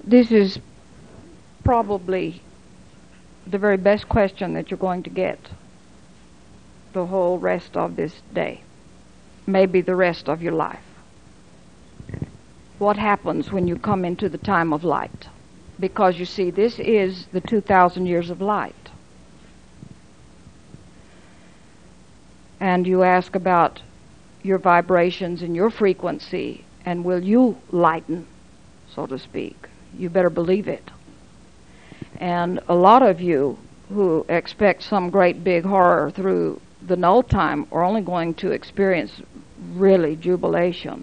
This is probably the very best question that you're going to get the whole rest of this day, maybe the rest of your life. What happens when you come into the time of light? Because you see, this is the 2,000 years of light. And you ask about your vibrations and your frequency, and will you lighten, so to speak? You better believe it. And a lot of you who expect some great big horror through the null time are only going to experience really jubilation.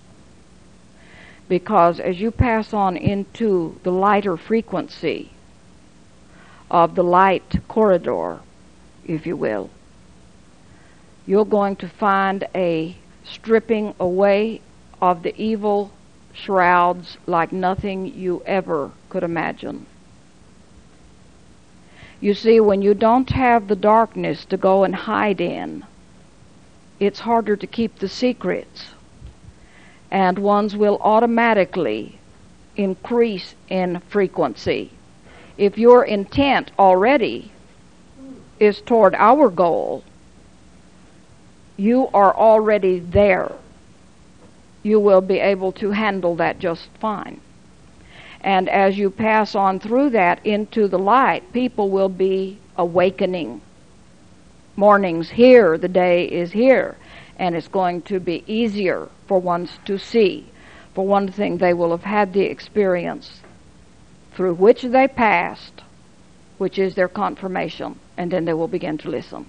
Because as you pass on into the lighter frequency of the light corridor, if you will, you're going to find a stripping away of the evil shrouds like nothing you ever could imagine. You see, when you don't have the darkness to go and hide in, it's harder to keep the secrets, and ones will automatically increase in frequency. If your intent already is toward our goal, you are already there. You will be able to handle that just fine. And as you pass on through that into the light, people will be awakening. Morning's here, the day is here, and it's going to be easier for ones to see. For one thing, they will have had the experience through which they passed, which is their confirmation, and then they will begin to listen.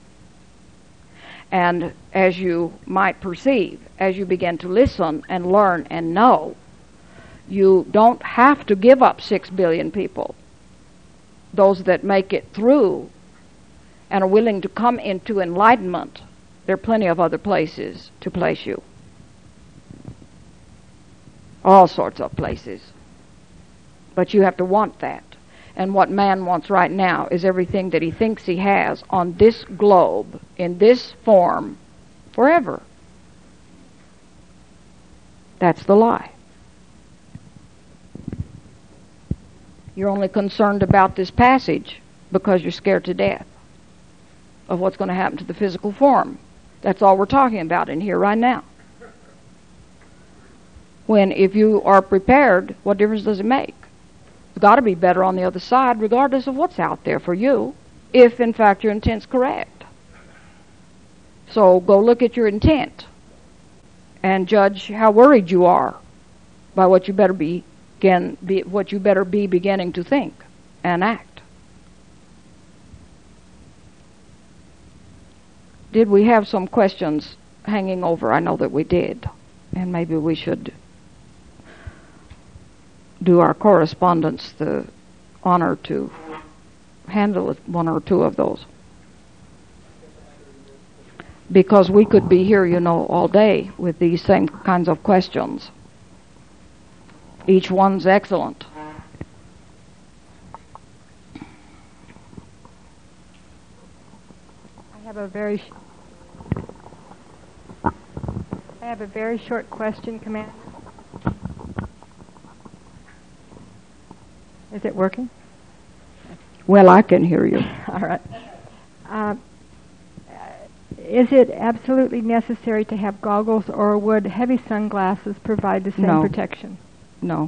And as you might perceive, as you begin to listen and learn and know, you don't have to give up 6 billion people. Those that make it through and are willing to come into enlightenment, there are plenty of other places to place you. All sorts of places. But you have to want that. And what man wants right now is everything that he thinks he has on this globe, in this form, forever. That's the lie. You're only concerned about this passage because you're scared to death of what's going to happen to the physical form. That's all we're talking about in here right now. When if you are prepared, what difference does it make? It's got to be better on the other side regardless of what's out there for you, if in fact your intent's correct. So go look at your intent and judge how worried you are by what you better be beginning to think and act. Did we have some questions hanging over? I know that we did, and maybe we should do our correspondents the honor to handle one or two of those. Because we could be here, all day with these same kinds of questions. Each one's excellent. I have a very short question, Commander. Is it working? Well, I can hear you. All right. Is it absolutely necessary to have goggles, or would heavy sunglasses provide the same protection? No.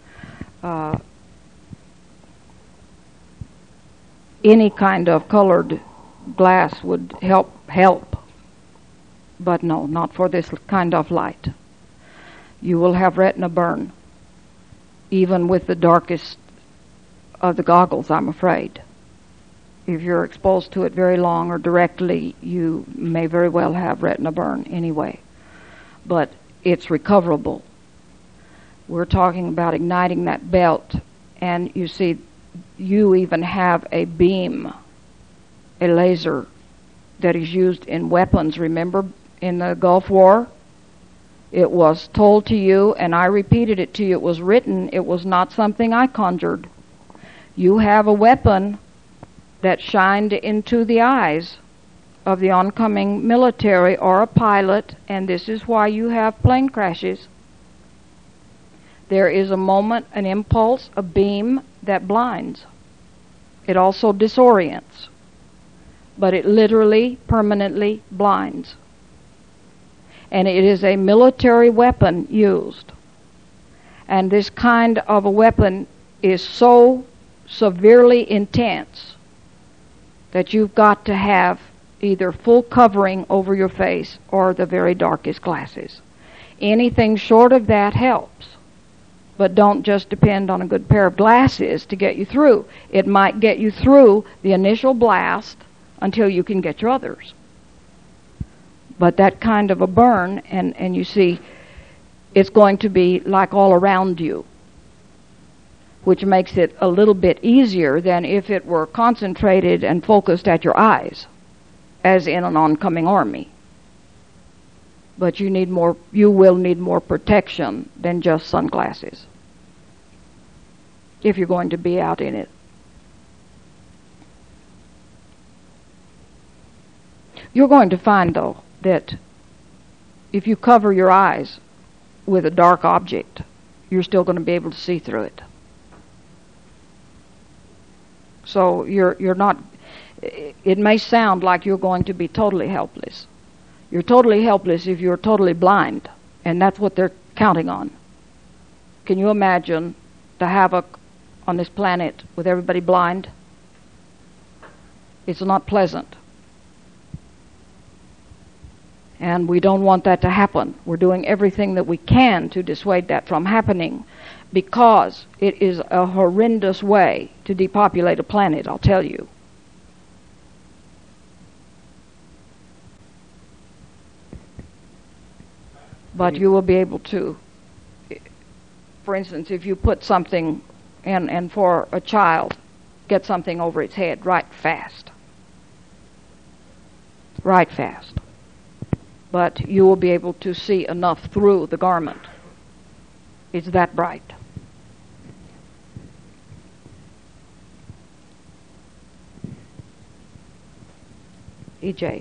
Any kind of colored glass would help. But no, not for this kind of light. You will have retina burn, even with the darkest of the goggles, I'm afraid. If you're exposed to it very long or directly, you may very well have retina burn anyway. But it's recoverable. We're talking about igniting that belt, and you see, you even have a beam, a laser, that is used in weapons. Remember, in the Gulf War, it was told to you, and I repeated it to you. It was written. It was not something I conjured. You have a weapon that shined into the eyes of the oncoming military or a pilot, and this is why you have plane crashes. There is a moment, an impulse, a beam that blinds. It also disorients, but it literally, permanently blinds. And it is a military weapon used. And this kind of a weapon is so severely intense that you've got to have either full covering over your face or the very darkest glasses. Anything short of that helps. But don't just depend on a good pair of glasses to get you through. It might get you through the initial blast until you can get your others. But that kind of a burn, and you see, it's going to be like all around you, which makes it a little bit easier than if it were concentrated and focused at your eyes, as in an oncoming army. But you will need more protection than just sunglasses if you're going to be out in it. You're going to find, though, that if you cover your eyes with a dark object, you're still going to be able to see through it. So you're not, it may sound like you're going to be totally helpless. You're totally helpless if you're totally blind, and that's what they're counting on. Can you imagine the havoc on this planet with everybody blind? It's not pleasant. And we don't want that to happen. We're doing everything that we can to dissuade that from happening, because it is a horrendous way to depopulate a planet, I'll tell you. But you will be able to, for instance, if you put something, and for a child, get something over its head right fast. Right fast. But you will be able to see enough through the garment. It's that bright. E.J.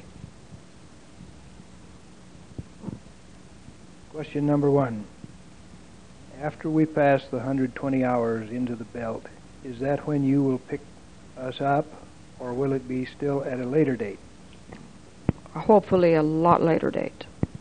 Question number 1. After we pass the 120 hours into the belt, is that when you will pick us up, or will it be still at a later date? Hopefully a lot later date.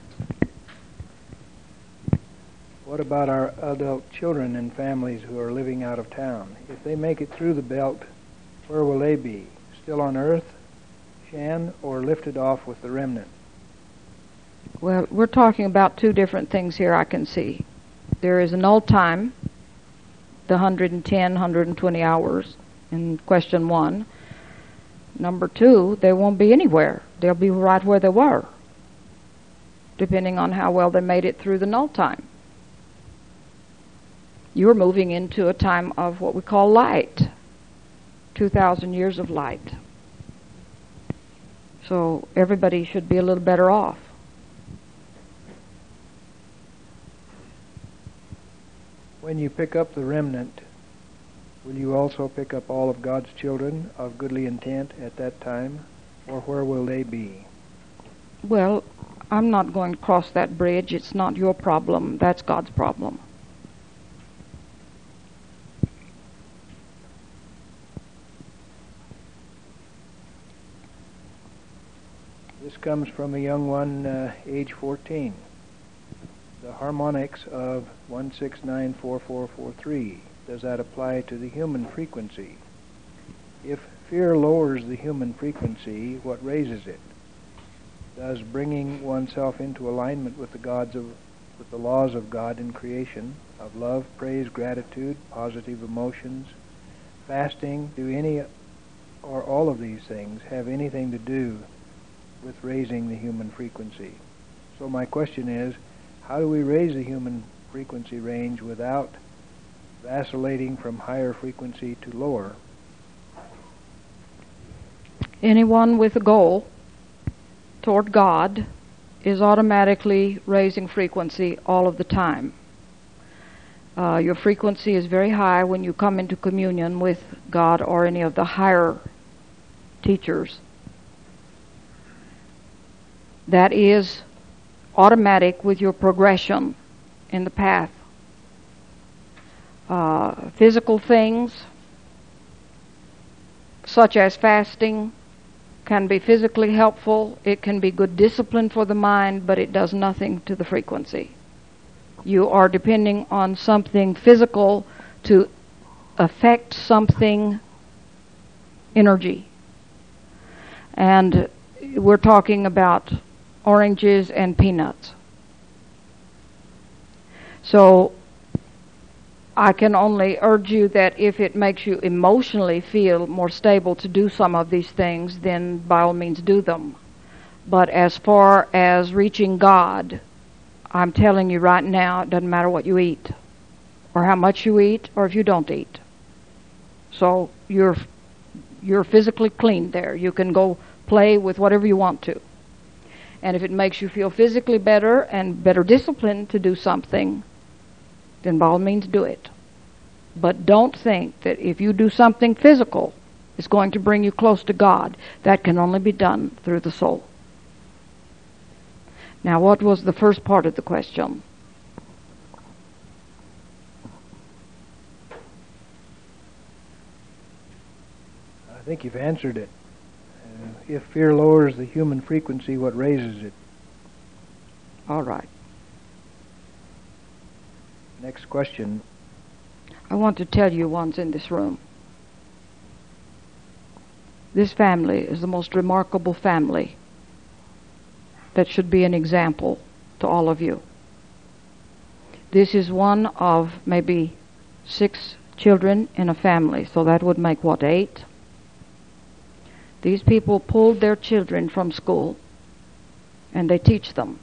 What about our adult children and families who are living out of town? If they make it through the belt, where will they be? Still on Earth, Shan, or lifted off with the remnant? Well, we're talking about two different things here I can see. There is an old time, the 110, 120 hours in question 1. Number 2, they won't be anywhere. They'll be right where they were, depending on how well they made it through the null time. You're moving into a time of what we call light, 2,000 years of light. So everybody should be a little better off. When you pick up the remnant, will you also pick up all of God's children of goodly intent at that time, or where will they be? Well, I'm not going to cross that bridge. It's not your problem. That's God's problem. This comes from a young one, age 14. The harmonics of 1694443, does that apply to the human frequency? If fear lowers the human frequency, what raises it? Does bringing oneself into alignment with the laws of God in creation, of love, praise, gratitude, positive emotions, fasting, do any or all of these things have anything to do with raising the human frequency? So my question is, how do we raise the human frequency range without vacillating from higher frequency to lower? Anyone with a goal toward God is automatically raising frequency all of the time. Your frequency is very high when you come into communion with God or any of the higher teachers. That is automatic with your progression in the path. physical things, such as fasting, can be physically helpful. It can be good discipline for the mind, but it does nothing to the frequency. You are depending on something physical to affect something energy. And we're talking about oranges and peanuts. So I can only urge you that if it makes you emotionally feel more stable to do some of these things, then by all means do them. But as far as reaching God, I'm telling you right now, it doesn't matter what you eat, or how much you eat, or if you don't eat. So you're physically clean there. You can go play with whatever you want to. And if it makes you feel physically better and better disciplined to do something, then by all means do it. But don't think that if you do something physical, it's going to bring you close to God. That can only be done through the soul. Now, what was the first part of the question? I think you've answered it. If fear lowers the human frequency, what raises it? All right. Next question. I want to tell you ones in this room. This family is the most remarkable family that should be an example to all of you. This is one of maybe 6 children in a family, so that would make what, 8? These people pulled their children from school and they teach them.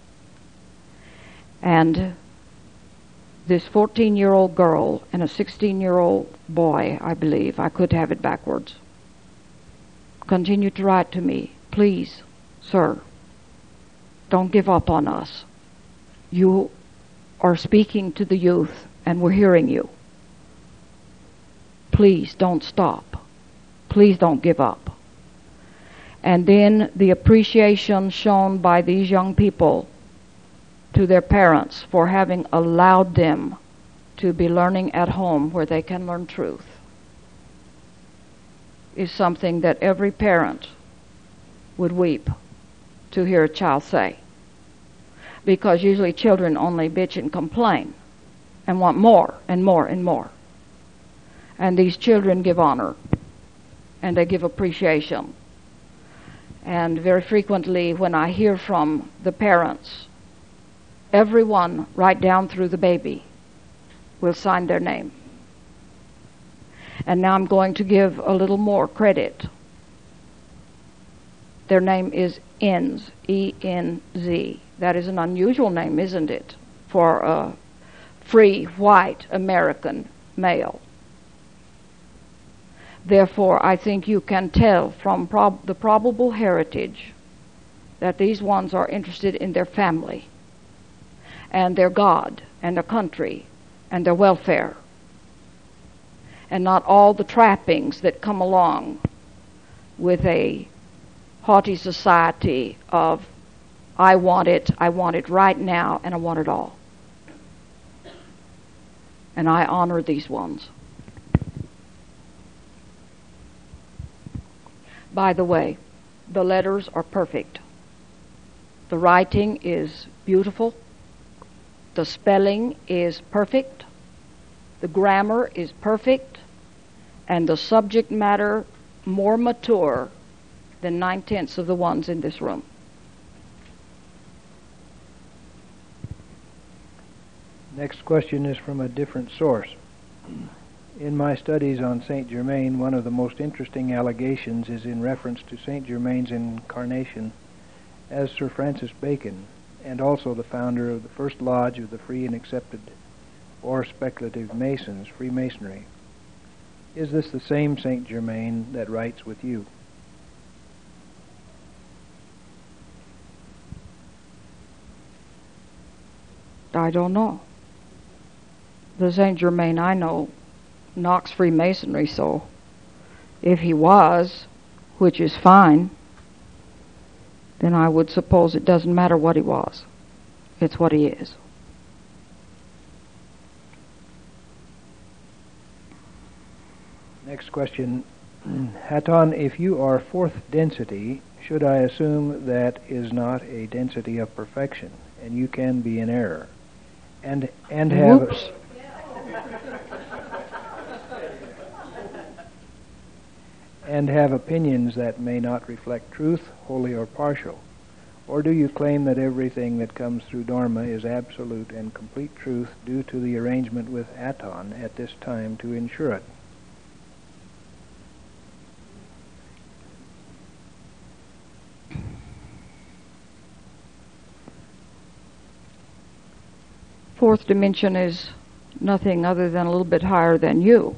And this 14-year-old girl and a 16-year-old boy, I believe, I could have it backwards, continue to write to me, please, sir, don't give up on us. You are speaking to the youth and we're hearing you. Please don't stop. Please don't give up. And then the appreciation shown by these young people to their parents for having allowed them to be learning at home where they can learn truth is something that every parent would weep to hear a child say. Because usually children only bitch and complain and want more and more and more. And these children give honor and they give appreciation. And very frequently when I hear from the parents, everyone, right down through the baby, will sign their name. And now I'm going to give a little more credit. Their name is Enz, E-N-Z. That is an unusual name, isn't it, for a free, white, American male. Therefore, I think you can tell from the probable heritage that these ones are interested in their family and their God and their country and their welfare, and not all the trappings that come along with a haughty society of I want it right now, and I want it all. And I honor these ones. By the way, the letters are perfect. The writing is beautiful. The spelling is perfect. The grammar is perfect. And the subject matter more mature than 9/10 of the ones in this room. Next question is from a different source. In my studies on Saint Germain, one of the most interesting allegations is in reference to Saint Germain's incarnation as Sir Francis Bacon, and also the founder of the first lodge of the free and accepted or speculative Masons, Freemasonry. Is this the same Saint Germain that writes with you? I don't know. The Saint Germain I know knocks Freemasonry, so if he was, which is fine, then I would suppose it doesn't matter what he was. It's what he is. Next question. Haton, if you are fourth density, should I assume that is not a density of perfection, and you can be in error, and have Whoops. and have opinions that may not reflect truth, wholly or partial? Or do you claim that everything that comes through Dharma is absolute and complete truth due to the arrangement with Aton at this time to ensure it? Fourth dimension is nothing other than a little bit higher than you.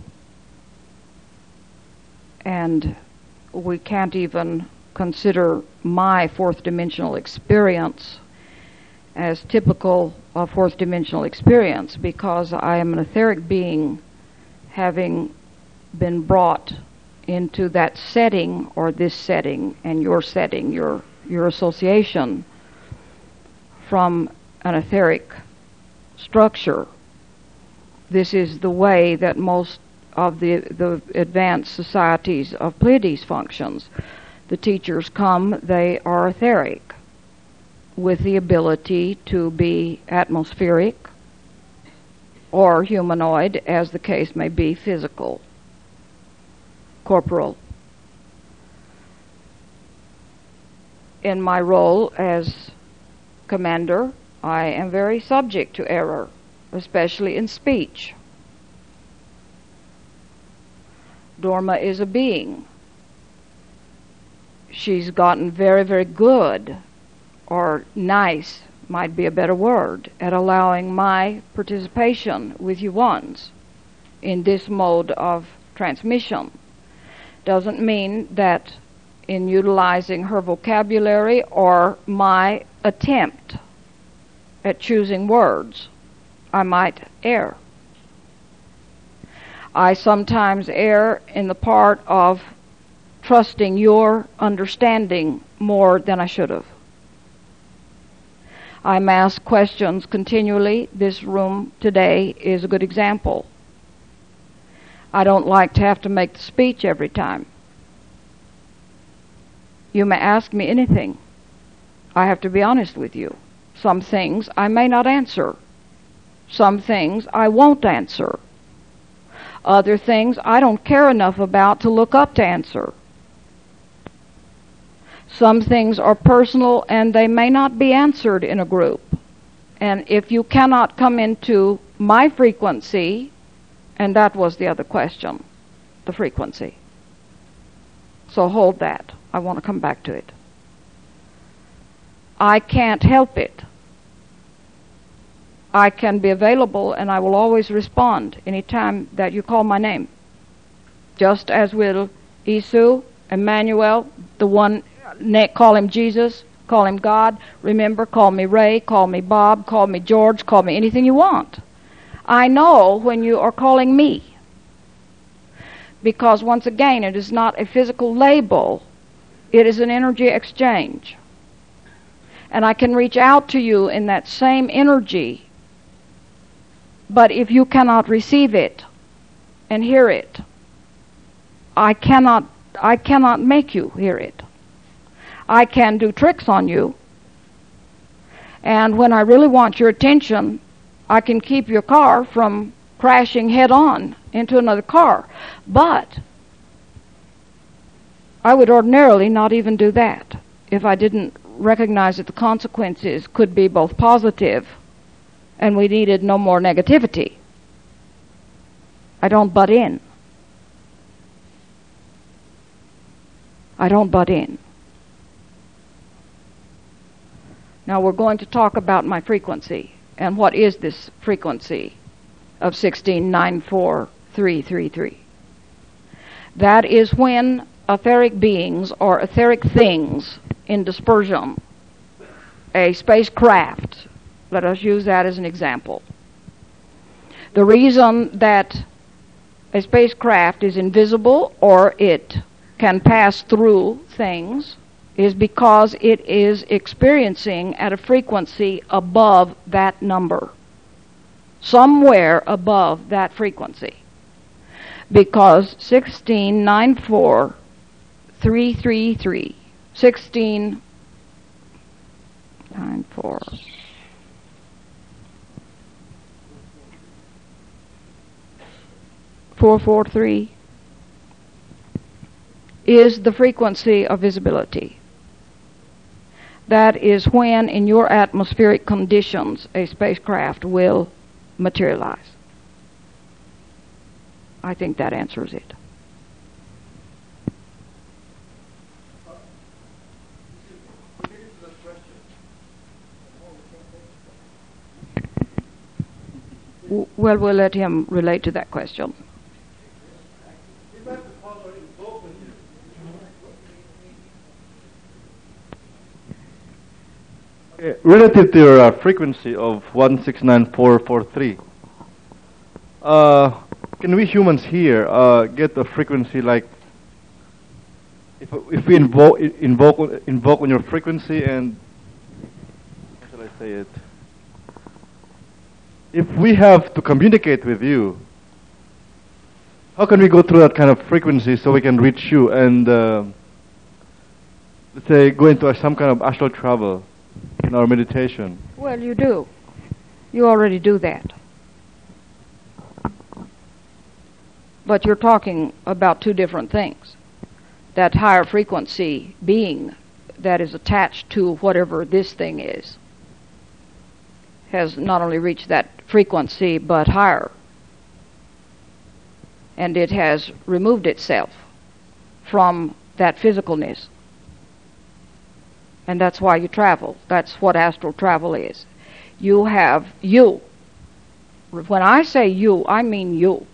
And we can't even consider my fourth dimensional experience as typical of fourth dimensional experience, because I am an etheric being having been brought into that setting, or this setting and your setting, your association, from an etheric structure. This is the way that most of the advanced societies of Pleiades functions. The teachers come, they are etheric, with the ability to be atmospheric or humanoid, as the case may be, physical, corporal. In my role as commander, I am very subject to error, especially in speech. Dorma is a being. She's gotten very, very good, or nice might be a better word, at allowing my participation with you ones in this mode of transmission. Doesn't mean that in utilizing her vocabulary or my attempt at choosing words, I might err. I sometimes err in the part of trusting your understanding more than I should have. I'm asked questions continually. This room today is a good example. I don't like to have to make the speech every time. You may ask me anything. I have to be honest with you. Some things I may not answer. Some things I won't answer. Other things I don't care enough about to look up to answer. Some things are personal and they may not be answered in a group. And if you cannot come into my frequency, and that was the other question, the frequency. So hold that. I want to come back to it. I can't help it. I can be available and I will always respond any time that you call my name. Just as will Isu, Emmanuel, the one, call him Jesus, call him God. Remember, call me Ray, call me Bob, call me George, call me anything you want. I know when you are calling me. Because once again, it is not a physical label. It is an energy exchange. And I can reach out to you in that same energy. But if you cannot receive it and hear it, I cannot make you hear it. I can do tricks on you. And when I really want your attention, I can keep your car from crashing head on into another car. But I would ordinarily not even do that if I didn't recognize that the consequences could be both positive and we needed no more negativity. I don't butt in. I don't butt in. Now we're going to talk about my frequency. And what is this frequency of 1694,333? That is when etheric beings or etheric things in dispersion, a spacecraft, let us use that as an example. The reason that a spacecraft is invisible or it can pass through things is because it is experiencing at a frequency above that number, somewhere above that frequency. because 1694,333, 1694. .443 is the frequency of visibility. That is when, in your atmospheric conditions, a spacecraft will materialize. I think that answers it. Well, we'll let him relate to that question. Relative to your frequency of 169443, can we humans here get a frequency like if we invoke on your frequency, and how shall I say it? If we have to communicate with you, how can we go through that kind of frequency so we can reach you and let's say go into some kind of astral travel in our meditation? Well, you do. You already do that. But you're talking about two different things. That higher frequency being that is attached to whatever this thing is has not only reached that frequency but higher. And it has removed itself from that physicalness. And that's why you travel. That's what astral travel is. You have you. When I say you, I mean you.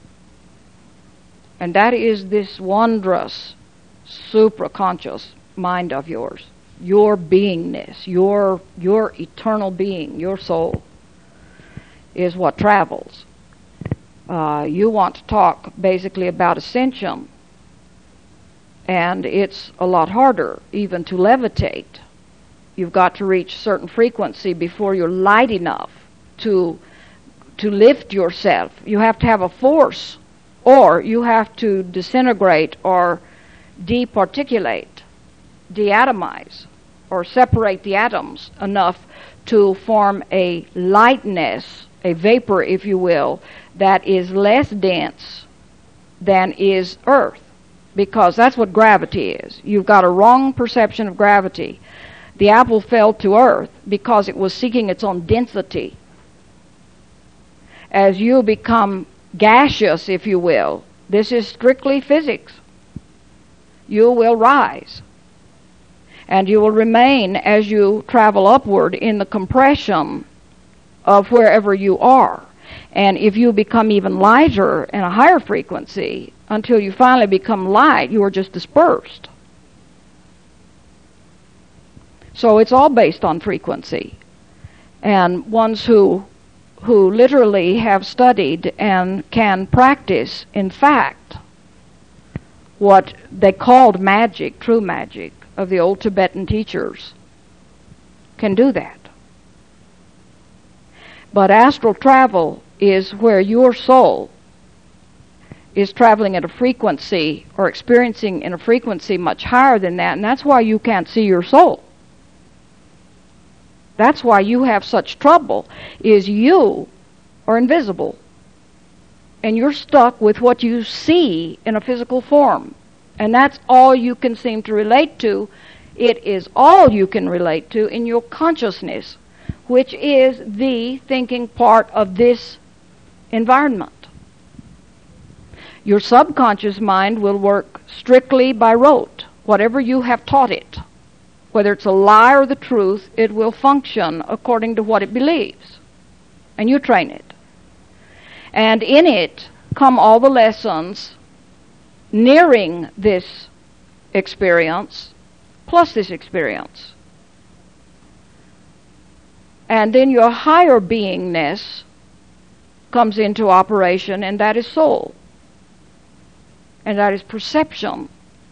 And that is this wondrous, supraconscious mind of yours. Your beingness, your eternal being, your soul, is what travels. You want to talk basically about ascension. And it's a lot harder even to levitate. You've got to reach certain frequency before you're light enough to lift yourself. You have to have a force, or you have to disintegrate or departiculate, deatomize, or separate the atoms enough to form a lightness, a vapor, if you will, that is less dense than is Earth. Because that's what gravity is. You've got a wrong perception of gravity. The apple fell to earth because it was seeking its own density. As you become gaseous, if you will, this is strictly physics, you will rise. And you will remain as you travel upward in the compression of wherever you are. And if you become even lighter in a higher frequency, until you finally become light, you are just dispersed. So it's all based on frequency. And ones who literally have studied and can practice, in fact, what they called magic, true magic, of the old Tibetan teachers, can do that. But astral travel is where your soul is traveling at a frequency or experiencing in a frequency much higher than that, and that's why you can't see your soul. That's why you have such trouble, is you are invisible. And you're stuck with what you see in a physical form. And that's all you can seem to relate to. It is all you can relate to in your consciousness, which is the thinking part of this environment. Your subconscious mind will work strictly by rote. Whatever you have taught it, whether it's a lie or the truth, it will function according to what it believes. And you train it. And in it come all the lessons nearing this experience, plus this experience. And then your higher beingness comes into operation, and that is soul. And that is perception.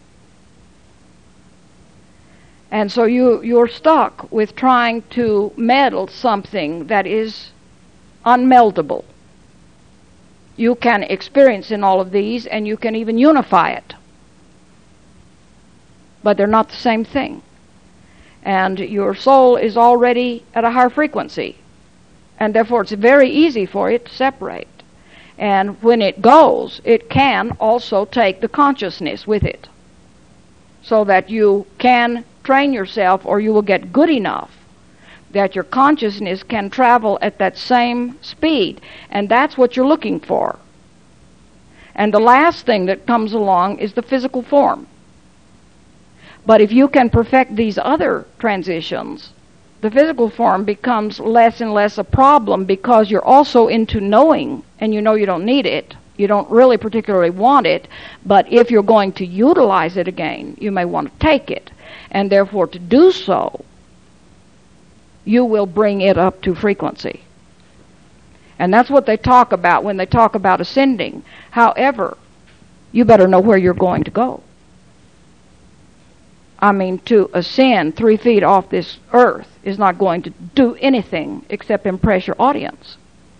And so you're stuck with trying to meddle something that is unmeldable. You can experience in all of these, and you can even unify it. But they're not the same thing. And your soul is already at a higher frequency. And therefore it's very easy for it to separate. And when it goes, it can also take the consciousness with it. So that you can train yourself, or you will get good enough that your consciousness can travel at that same speed. And that's what you're looking for. And the last thing that comes along is the physical form. But if you can perfect these other transitions, the physical form becomes less and less a problem, because you're also into knowing, and you know you don't need it. You don't really particularly want it, but if you're going to utilize it again, you may want to take it. And therefore, to do so, you will bring it up to frequency. And that's what they talk about when they talk about ascending. However, you better know where you're going to go. I mean, to ascend 3 feet off this earth is not going to do anything except impress your audience.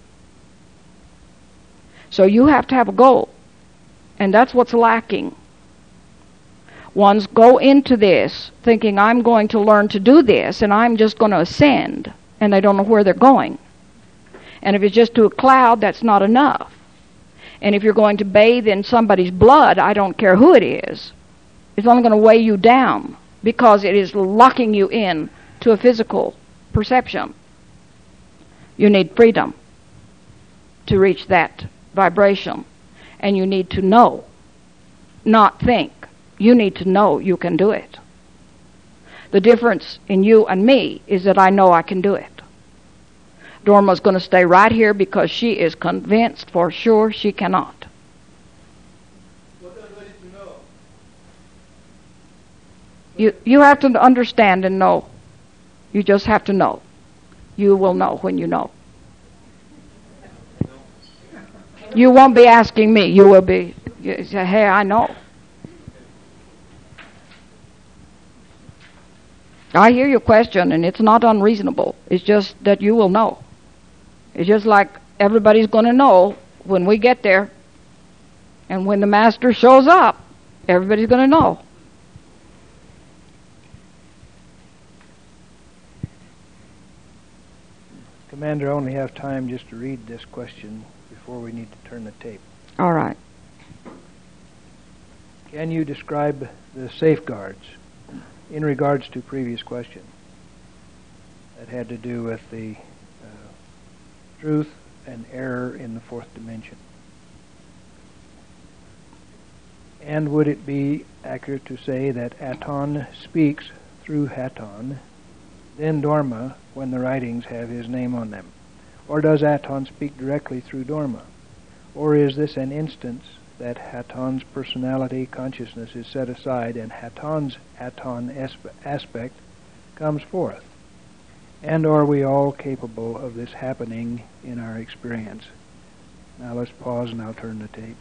So you have to have a goal. And that's what's lacking. Ones go into this thinking, I'm going to learn to do this, and I'm just going to ascend, and they don't know where they're going. And if it's just to a cloud, that's not enough. And if you're going to bathe in somebody's blood, I don't care who it is, it's only going to weigh you down, because it is locking you in to a physical perception. You need freedom to reach that vibration. And you need to know, not think. You need to know you can do it. The difference in you and me is that I know I can do it. Dorma's going to stay right here because she is convinced for sure she cannot. What does ready to know? You have to understand and know. You just have to know. You will know when you know. You won't be asking me. You will be, you say, hey, I know. I hear your question, and it's not unreasonable. It's just that you will know. It's just like everybody's going to know when we get there. And when the master shows up, everybody's going to know. Commander, I only have time just to read this question before we need to turn the tape. All right. Can you describe the safeguards in regards to previous question that had to do with the truth and error in the fourth dimension? And would it be accurate to say that Aton speaks through Haton, then Dorma, when the writings have his name on them? Or does Aton speak directly through Dorma? Or is this an instance that Haton's personality consciousness is set aside and Haton's Aton aspect comes forth? And are we all capable of this happening in our experience? Now let's pause and I'll turn the tape.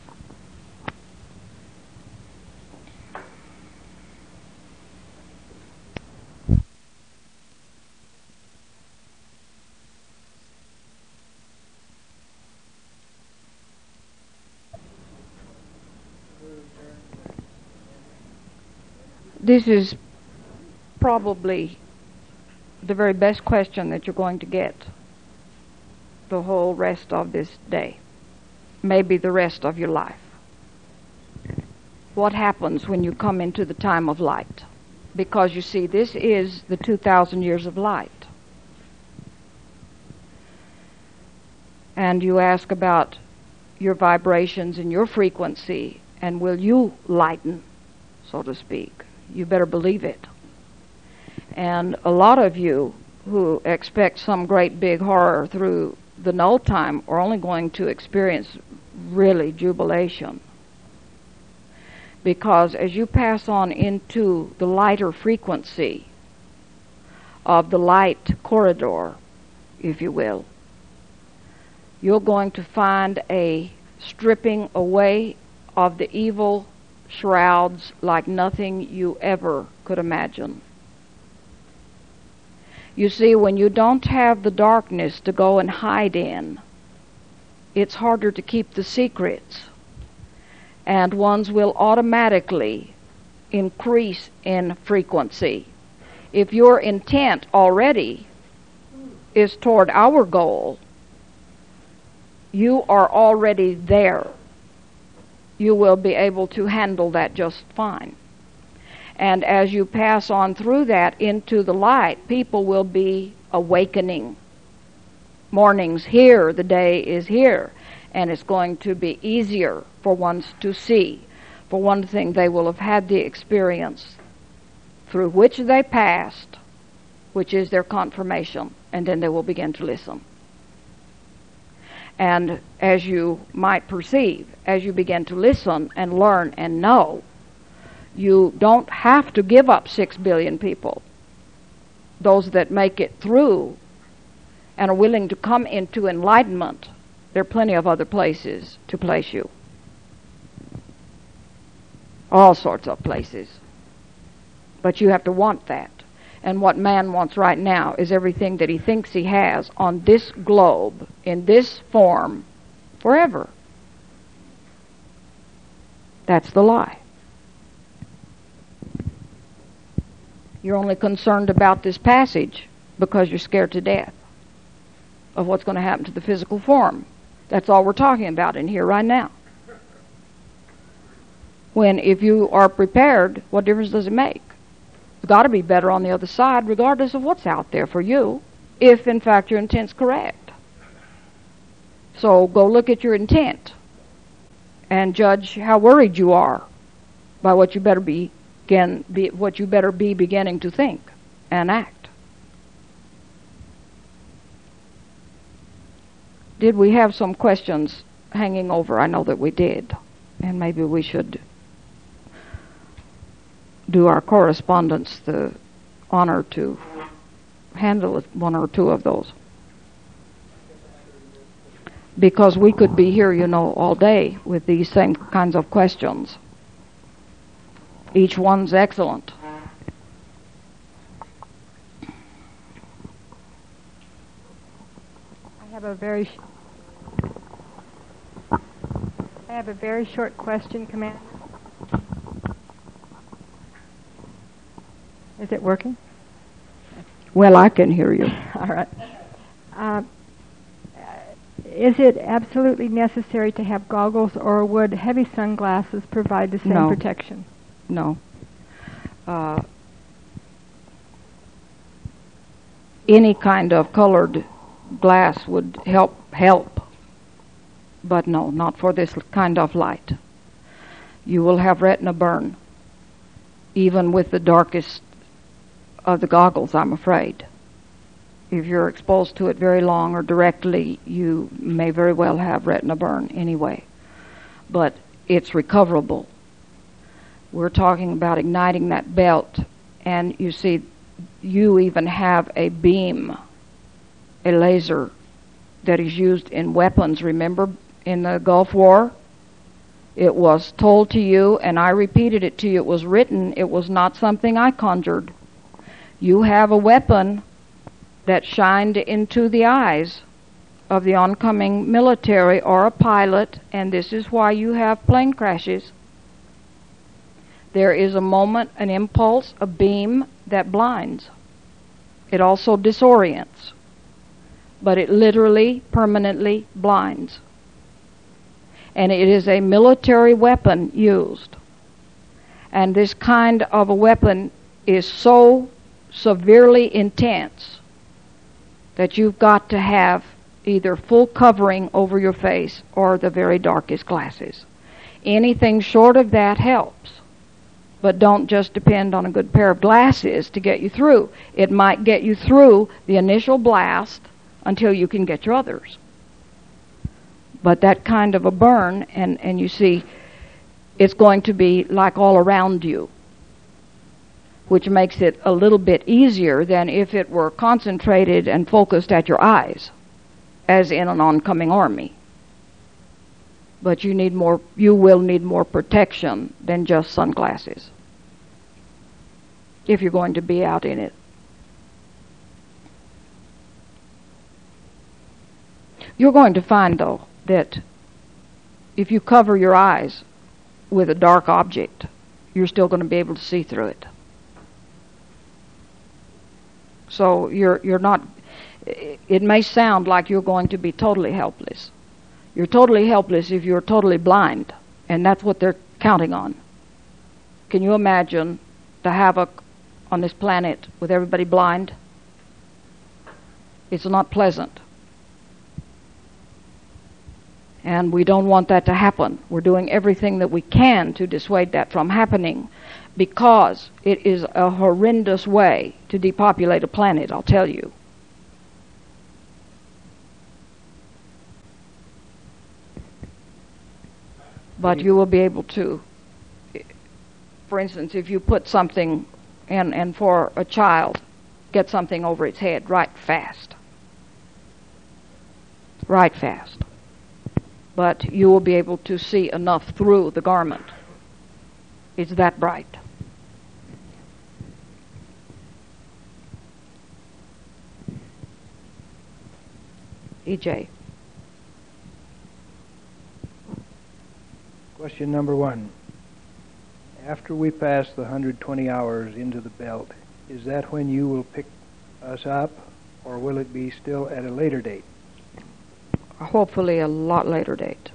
This is probably the very best question that you're going to get the whole rest of this day, maybe the rest of your life. What happens when you come into the time of light? Because you see, this is the 2,000 years of light. And you ask about your vibrations and your frequency, and will you lighten, so to speak? You better believe it. And a lot of you who expect some great big horror through the null time are only going to experience really jubilation. Because as you pass on into the lighter frequency of the light corridor, if you will, you're going to find a stripping away of the evil shrouds like nothing you ever could imagine. You see, when you don't have the darkness to go and hide in, it's harder to keep the secrets, and ones will automatically increase in frequency. If your intent already is toward our goal, you are already there. You will be able to handle that just fine. And as you pass on through that into the light, people will be awakening. Morning's here, the day is here, and it's going to be easier for ones to see. For one thing, they will have had the experience through which they passed, which is their confirmation, and then they will begin to listen. And as you might perceive, as you begin to listen and learn and know, you don't have to give up 6 billion people. Those that make it through and are willing to come into enlightenment, there are plenty of other places to place you. All sorts of places. But you have to want that. And what man wants right now is everything that he thinks he has on this globe, in this form, forever. That's the lie. You're only concerned about this passage because you're scared to death of what's going to happen to the physical form. That's all we're talking about in here right now. When if you are prepared, what difference does it make? It's got to be better on the other side regardless of what's out there for you, if in fact your intent's correct. So go look at your intent and judge how worried you are by what you better be beginning to think and act. Did we have some questions hanging over? I know that we did, and maybe we should do our correspondents the honor to handle one or two of those. Because we could be here, all day with these same kinds of questions. Each one's excellent. I have a very short question, Commander. Is it working? Well, I can hear you. All right. Is it absolutely necessary to have goggles, or would heavy sunglasses provide the same protection? No. Any kind of colored glass would help, but no, not for this kind of light. You will have retina burn, even with the darkest of the goggles, I'm afraid. If you're exposed to it very long or directly, you may very well have retina burn anyway. But it's recoverable. We're talking about igniting that belt, and you see, you even have a beam, a laser, that is used in weapons. Remember, in the Gulf War, it was told to you, and I repeated it to you, it was written, it was not something I conjured. You have a weapon that shined into the eyes of the oncoming military or a pilot, and this is why you have plane crashes. There is a moment, an impulse, a beam that blinds. It also disorients, but it literally, permanently blinds. And it is a military weapon used. And this kind of a weapon is so severely intense that you've got to have either full covering over your face or the very darkest glasses. Anything short of that helps. But don't just depend on a good pair of glasses to get you through. It might get you through the initial blast until you can get your others. But that kind of a burn, and you see, it's going to be like all around you, which makes it a little bit easier than if it were concentrated and focused at your eyes, as in an oncoming army. But you will need more protection than just sunglasses if you're going to be out in it. You're going to find, though, that if you cover your eyes with a dark object, you're still going to be able to see through it. So you're not, it may sound like you're going to be totally helpless. You're totally helpless if you're totally blind, and that's what they're counting on. Can you imagine the havoc on this planet with everybody blind? It's not pleasant. And we don't want that to happen. We're doing everything that we can to dissuade that from happening, because it is a horrendous way to depopulate a planet, I'll tell you. But you will be able to, for instance, if you put something, and for a child, get something over its head right fast. Right fast. But you will be able to see enough through the garment. It's that bright. E.J. Question number 1. After we pass the 120 hours into the belt, is that when you will pick us up, or will it be still at a later date? Hopefully a lot later date.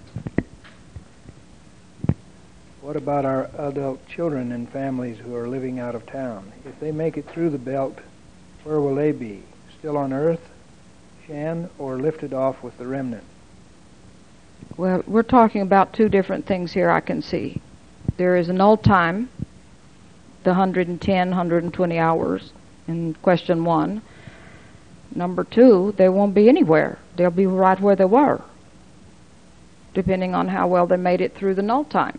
What about our adult children and families who are living out of town? If they make it through the belt, where will they be? Still on Earth, Shan, or lifted off with the remnant? Well, we're talking about two different things here I can see. There is an old time, the 110, 120 hours in question 1. Number 2, they won't be anywhere. They'll be right where they were, depending on how well they made it through the null time.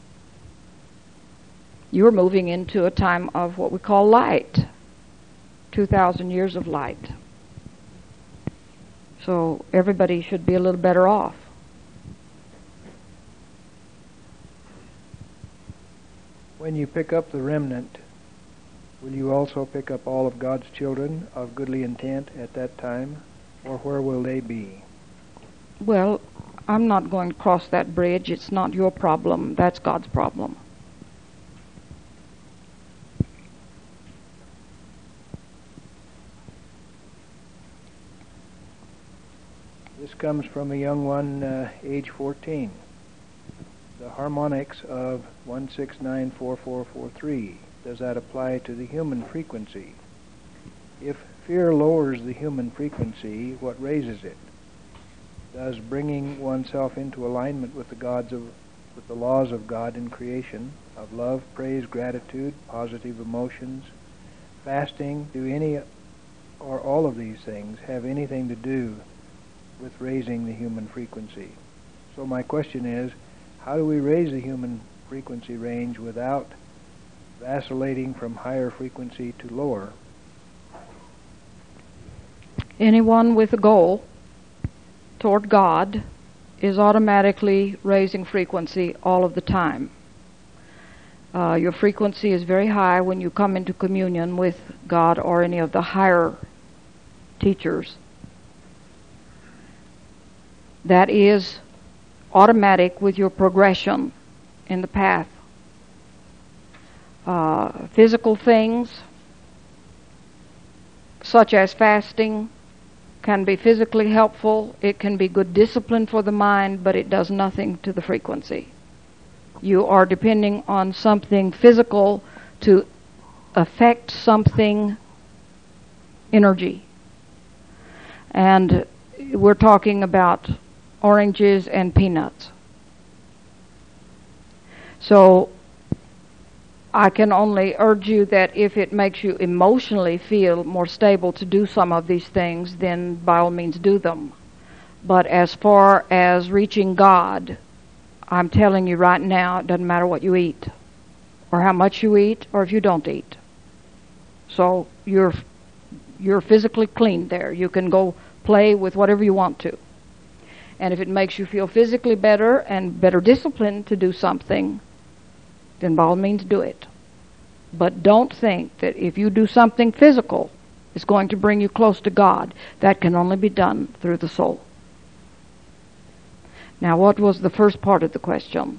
You're moving into a time of what we call light, 2,000 years of light. So everybody should be a little better off. When you pick up the remnant, will you also pick up all of God's children of goodly intent at that time, or where will they be? Well, I'm not going to cross that bridge. It's not your problem. That's God's problem. This comes from a young one, age 14. The harmonics of 1694443, does that apply to the human frequency? If fear lowers the human frequency, what raises it? Does bringing oneself into alignment with the laws of God in creation, of love, praise, gratitude, positive emotions, fasting, do any or all of these things have anything to do with raising the human frequency? So my question is, how do we raise the human frequency range without vacillating from higher frequency to lower? Anyone with a goal toward God is automatically raising frequency all of the time. Your frequency is very high when you come into communion with God or any of the higher teachers. That is automatic with your progression in the path. Physical things, such as fasting, can be physically helpful. It can be good discipline for the mind, but it does nothing to the frequency. You are depending on something physical to affect something energy. And we're talking about oranges and peanuts. So I can only urge you that if it makes you emotionally feel more stable to do some of these things, then by all means do them. But as far as reaching God, I'm telling you right now, it doesn't matter what you eat, or how much you eat, or if you don't eat. So you're physically clean there. You can go play with whatever you want to. And if it makes you feel physically better and better disciplined to do something, then by all means do it. But don't think that if you do something physical, it's going to bring you close to God. That can only be done through the soul. Now, what was the first part of the question?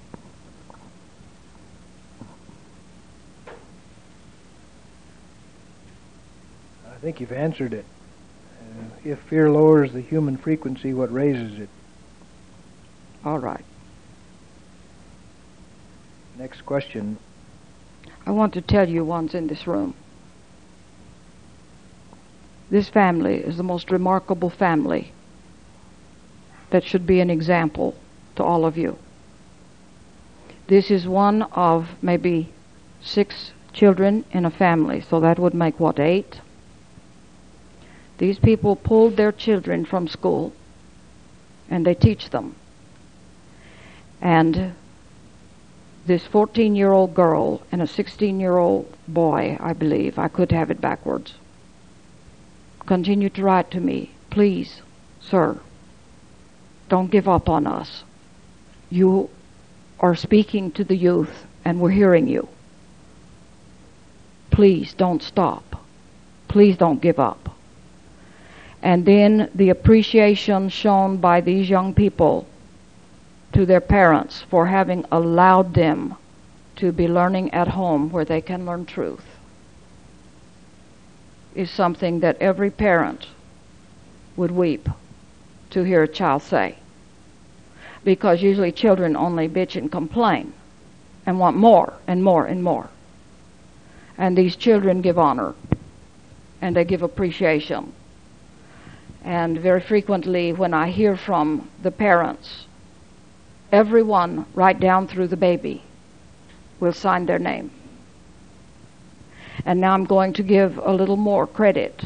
I think you've answered it. If fear lowers the human frequency, what raises it? All right. Next question. I want to tell you ones in this room. This family is the most remarkable family that should be an example to all of you. This is one of maybe 6 children in a family, so that would make what, 8? These people pulled their children from school and they teach them. And this 14-year-old girl and a 16-year-old boy, I believe, I could have it backwards, continue to write to me, please, sir, don't give up on us. You are speaking to the youth and we're hearing you. Please don't stop. Please don't give up. And then the appreciation shown by these young people to their parents for having allowed them to be learning at home where they can learn truth is something that every parent would weep to hear a child say. Because usually children only bitch and complain and want more and more and more. And these children give honor and they give appreciation. And very frequently when I hear from the parents, everyone, right down through the baby, will sign their name. And now I'm going to give a little more credit.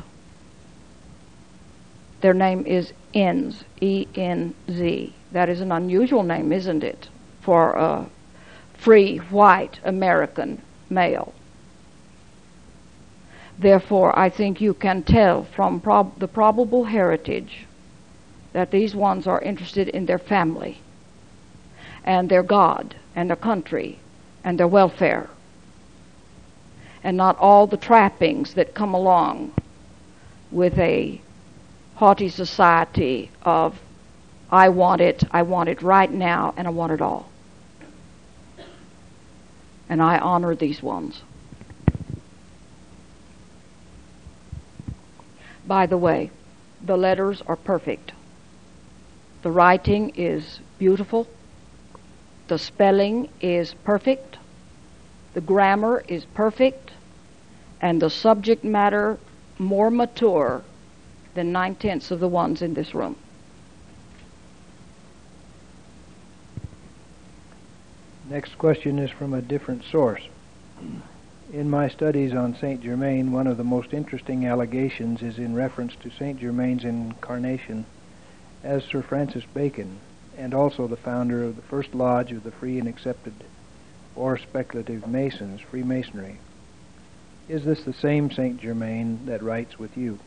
Their name is Enz, E-N-Z. That is an unusual name, isn't it, for a free, white, American male. Therefore, I think you can tell from the probable heritage that these ones are interested in their family and their God and their country and their welfare, and not all the trappings that come along with a haughty society of I want it right now, and I want it all. And I honor these ones. By the way, the letters are perfect. The writing is beautiful. The spelling is perfect. The grammar is perfect. And the subject matter more mature than 9/10 of the ones in this room. Next question is from a different source. In my studies on Saint Germain, one of the most interesting allegations is in reference to Saint Germain's incarnation as Sir Francis Bacon, and also the founder of the first lodge of the free and accepted or speculative Masons, Freemasonry. Is this the same Saint Germain that writes with you?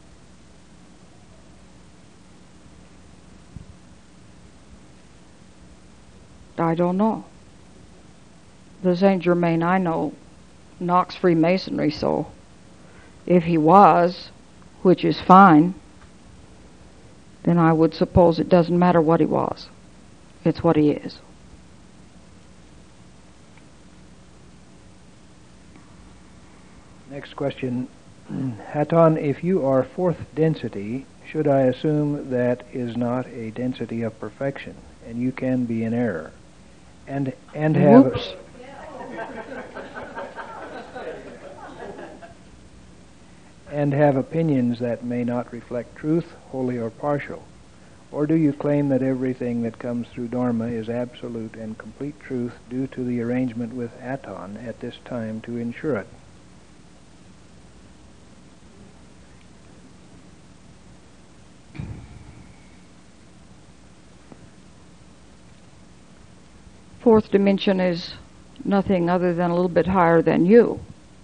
I don't know. The Saint Germain I know knocks Freemasonry, so if he was, which is fine, then I would suppose it doesn't matter what he was. It's what he is. Next question. Haton, if you are fourth density, should I assume that is not a density of perfection, and you can be in error, and have... Whoops. and have opinions that may not reflect truth, wholly or partial? Or do you claim that everything that comes through Dharma is absolute and complete truth due to the arrangement with Aton at this time to ensure it? Fourth dimension is nothing other than a little bit higher than you.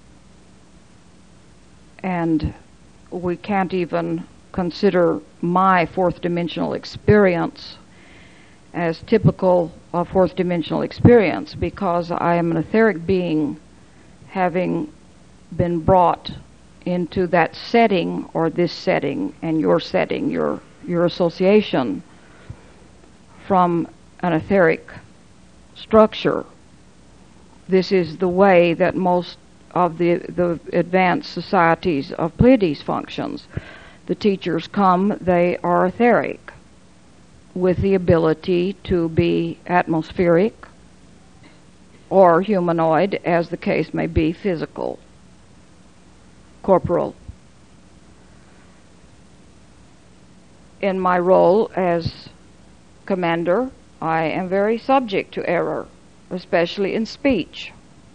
And we can't even consider my fourth dimensional experience as typical of fourth dimensional experience, because I am an etheric being having been brought into that setting, or this setting and your setting, your association, from an etheric structure. This is the way that most of the advanced societies of Pleiades functions. The teachers come, they are etheric, with the ability to be atmospheric or humanoid, as the case may be, physical, corporal. In my role as commander, I am very subject to error, especially in speech.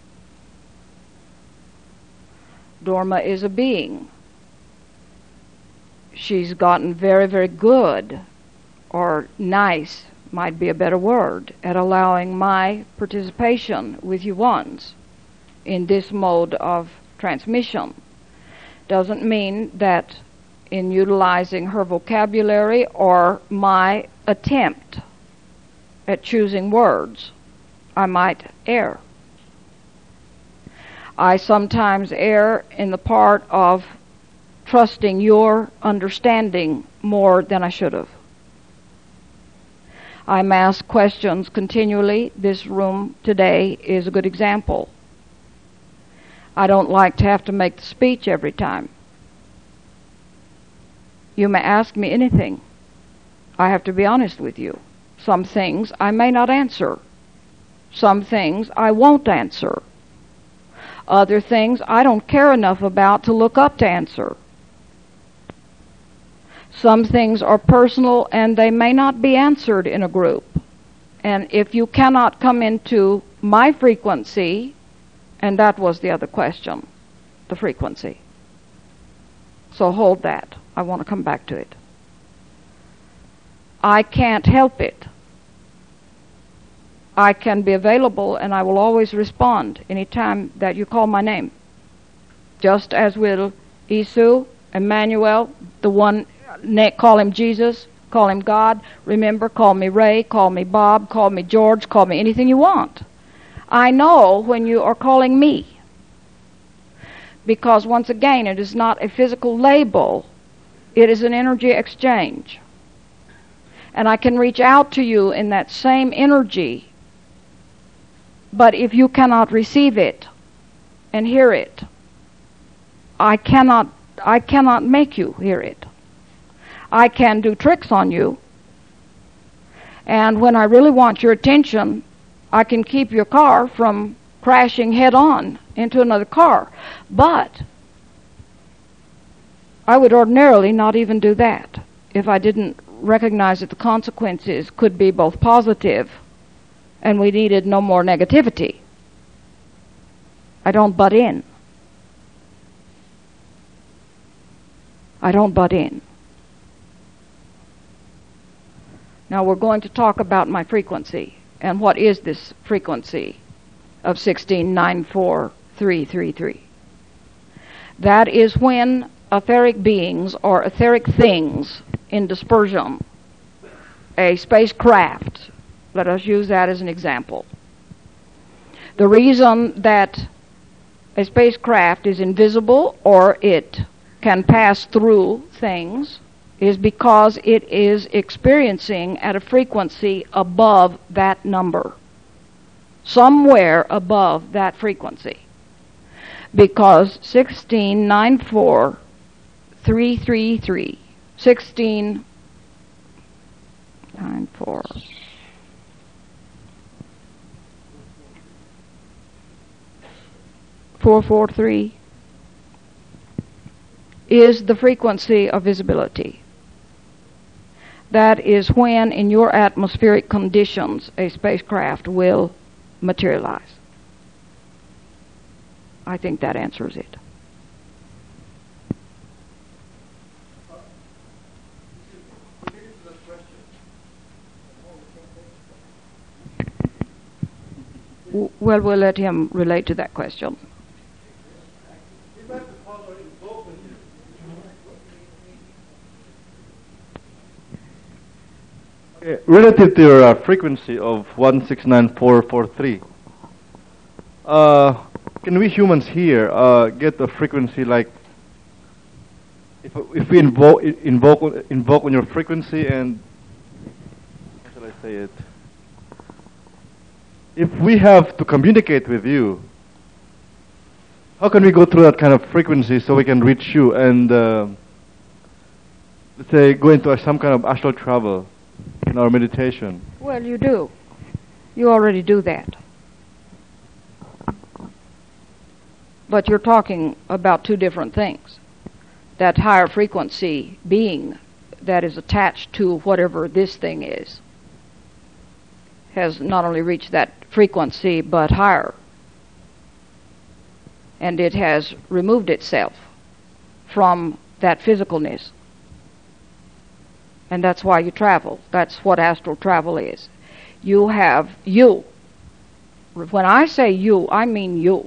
Dorma is a being. She's gotten very, very good, or nice might be a better word, at allowing my participation with you ones in this mode of transmission. Doesn't mean that in utilizing her vocabulary or my attempt at choosing words, I might err. I sometimes err in the part of trusting your understanding more than I should have. I'm asked questions continually. This room today is a good example. I don't like to have to make the speech every time. You may ask me anything. I have to be honest with you. Some things I may not answer. Some things I won't answer. Other things I don't care enough about to look up to answer. Some things are personal and they may not be answered in a group. And if you cannot come into my frequency, and that was the other question, the frequency. So hold that. I want to come back to it. I can't help it. I can be available and I will always respond any time that you call my name. Just as will Isu, Emmanuel, the one, call him Jesus, call him God. Remember, call me Ray, call me Bob, call me George, call me anything you want. I know when you are calling me. Because once again, it is not a physical label. It is an energy exchange. And I can reach out to you in that same energy. But if you cannot receive it and hear it, I cannot make you hear it. I can do tricks on you. And when I really want your attention, I can keep your car from crashing head on into another car. But I would ordinarily not even do that if I didn't recognize that the consequences could be both positive and we needed no more negativity. I don't butt in. I don't butt in. Now we're going to talk about my frequency. And what is this frequency of 1694,333? That is when etheric beings or etheric things in dispersion, a spacecraft, let us use that as an example. The reason that a spacecraft is invisible or it can pass through things is because it is experiencing at a frequency above that number, somewhere above that frequency. Because 1694,333, 1694. .443 is the frequency of visibility. That is when, in your atmospheric conditions, a spacecraft will materialize. I think that answers it. Well, we'll let him relate to that question. Relative to your frequency of 169443, can we humans here get a frequency like if we invoke on your frequency and how shall I say it? If we have to communicate with you, how can we go through that kind of frequency so we can reach you and, let's say, go into some kind of astral travel in our meditation? Well, you do. You already do that. But you're talking about two different things. That higher frequency being that is attached to whatever this thing is has not only reached that frequency but higher. And it has removed itself from that physicalness. And that's why you travel. That's what astral travel is. You have you. When I say you, I mean you.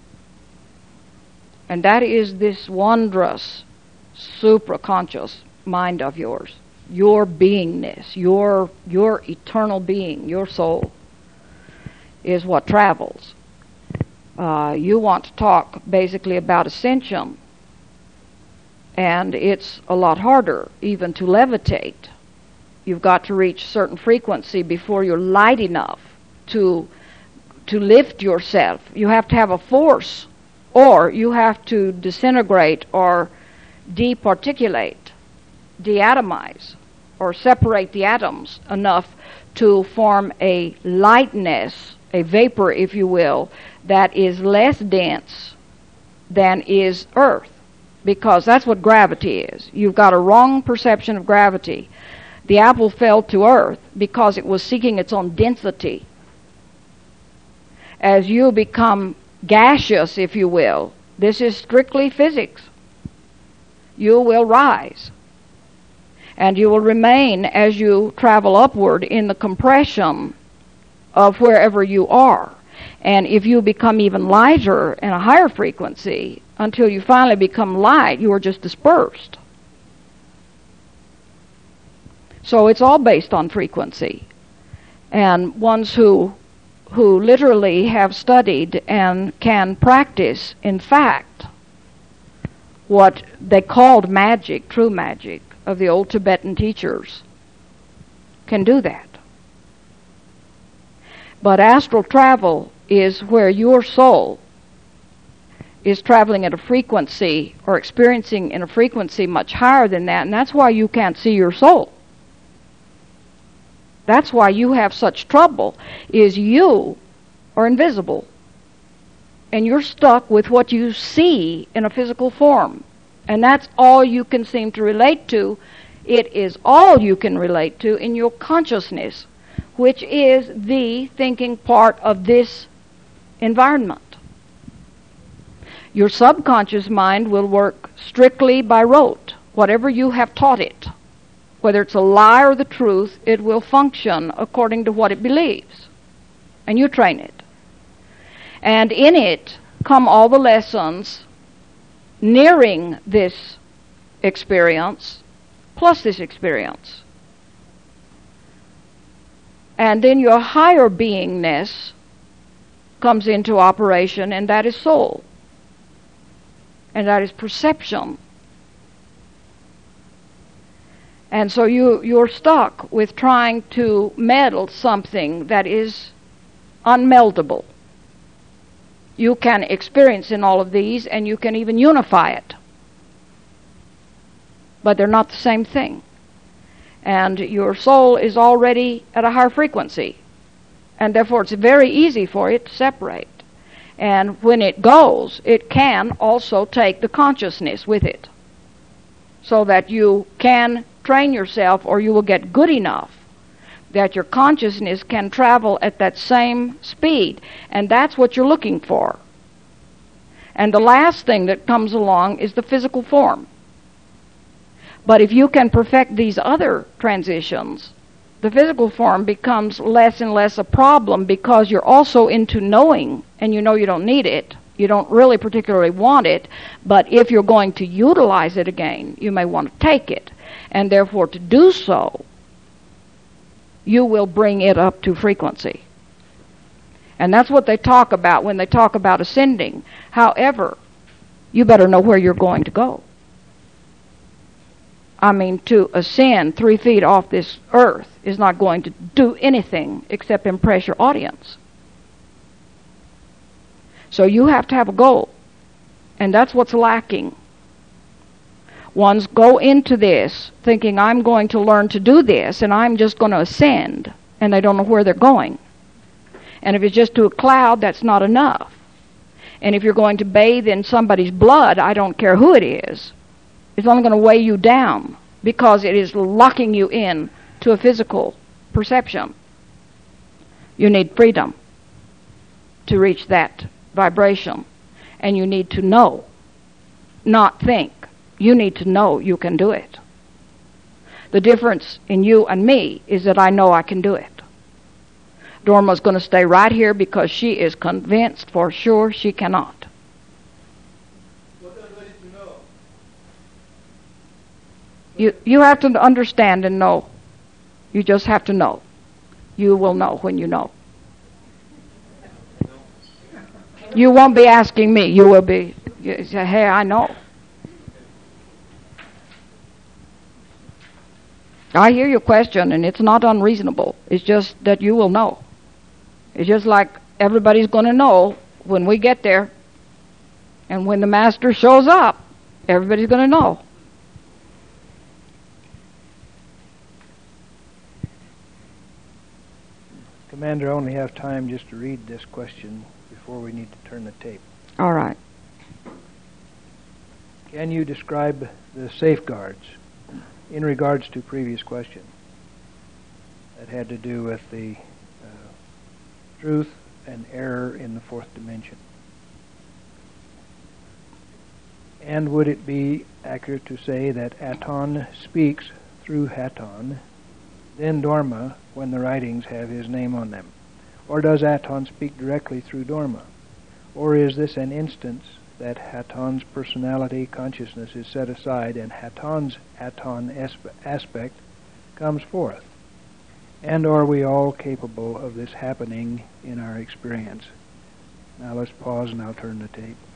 And that is this wondrous, supraconscious mind of yours. Your beingness, your eternal being, your soul, is what travels. You want to talk basically about ascension, and it's a lot harder even to levitate. You've got to reach certain frequency before you're light enough to lift yourself. You have to have a force, or you have to disintegrate or departiculate, deatomize, or separate the atoms enough to form a lightness, a vapor, if you will, that is less dense than is Earth, because that's what gravity is. You've got a wrong perception of gravity. The apple fell to Earth because it was seeking its own density. As you become gaseous, if you will, this is strictly physics, you will rise. And you will remain as you travel upward in the compression of wherever you are. And if you become even lighter in a higher frequency, until you finally become light, you are just dispersed. So it's all based on frequency. And ones who literally have studied and can practice, in fact, what they called magic, true magic, of the old Tibetan teachers, can do that. But astral travel is where your soul is traveling at a frequency or experiencing in a frequency much higher than that, and that's why you can't see your soul. That's why you have such trouble, is you are invisible. And you're stuck with what you see in a physical form. And that's all you can seem to relate to. It is all you can relate to in your consciousness, which is the thinking part of this environment. Your subconscious mind will work strictly by rote. Whatever you have taught it, whether it's a lie or the truth, it will function according to what it believes. And you train it. And in it come all the lessons nearing this experience, plus this experience. And then your higher beingness comes into operation, and that is soul. And that is perception. And so you're stuck with trying to meld something that is unmeldable. You can experience in all of these, and you can even unify it. But they're not the same thing. And your soul is already at a higher frequency. And therefore it's very easy for it to separate. And when it goes, it can also take the consciousness with it. So that you can train yourself, or you will get good enough that your consciousness can travel at that same speed. And that's what you're looking for. And the last thing that comes along is the physical form. But if you can perfect these other transitions, the physical form becomes less and less a problem, because you're also into knowing, and you know you don't need it. You don't really particularly want it, but if you're going to utilize it again, you may want to take it. And therefore, to do so, you will bring it up to frequency. And that's what they talk about when they talk about ascending. However, you better know where you're going to go. to ascend 3 feet off this earth is not going to do anything except impress your audience. So you have to have a goal, and that's what's lacking. Ones go into this thinking, I'm going to learn to do this, and I'm just going to ascend, and they don't know where they're going. And if it's just to a cloud, that's not enough. And if you're going to bathe in somebody's blood, I don't care who it is, it's only going to weigh you down because it is locking you in to a physical perception. You need freedom to reach that vibration. And you need to know, not think. You need to know you can do it. The difference in you and me is that I know I can do it. Dorma's going to stay right here because she is convinced for sure she cannot. You have to understand and know. You just have to know. You will know when you know. You won't be asking me. You will be, you say, hey, I know. I hear your question, and it's not unreasonable. It's just that you will know. It's just like everybody's going to know when we get there. And when the Master shows up, everybody's going to know. Commander, I only have time just to read this question before we need to turn the tape. All right. Can you describe the safeguards in regards to previous question that had to do with the truth and error in the fourth dimension? And would it be accurate to say that Aton speaks through Haton, then Dorma, when the writings have his name on them? Or does Aton speak directly through Dorma? Or is this an instance that Haton's personality consciousness is set aside and Haton's Aton aspect comes forth? And are we all capable of this happening in our experience? Now let's pause and I'll turn the tape.